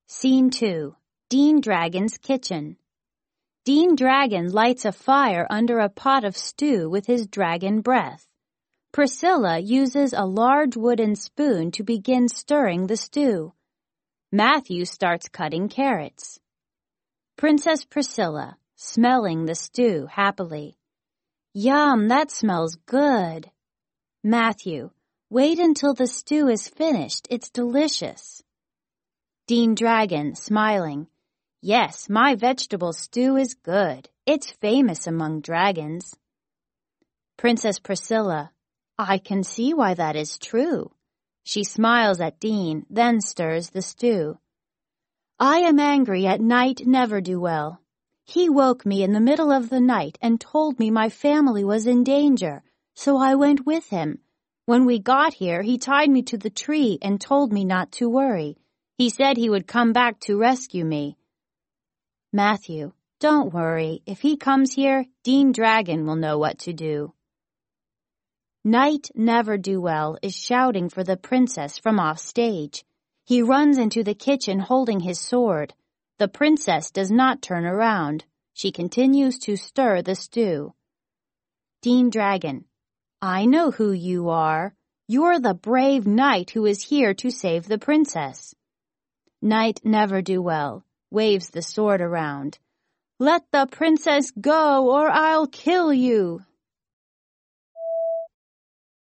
Scene 2. Dean Dragon's kitchen. Dean Dragon lights a fire under a pot of stew with his dragon breath. Priscilla uses a large wooden spoon to begin stirring the stew. Matthew starts cutting carrots. Princess Priscilla, smelling the stew happily. Yum, that smells good. Matthew, wait until the stew is finished. It's delicious. Dean Dragon, smiling. Yes, my vegetable stew is good. It's famous among dragons. Princess Priscilla, I can see why that is true. She smiles at Dean, then stirs the stew. I am angry at Knight Never-Do-Well. He woke me in the middle of the night and told me my family was in danger, so I went with him. When we got here, he tied me to the tree and told me not to worry. He said he would come back to rescue me. Matthew, don't worry. If he comes here, Dean Dragon will know what to do. Knight Never-Do-Well is shouting for the princess from off stage. He runs into the kitchen holding his sword. The princess does not turn around. She continues to stir the stew. Dean Dragon, I know who you are. You're the brave knight who is here to save the princess. Knight Never-Do-Well waves the sword around. Let the princess go or I'll kill you.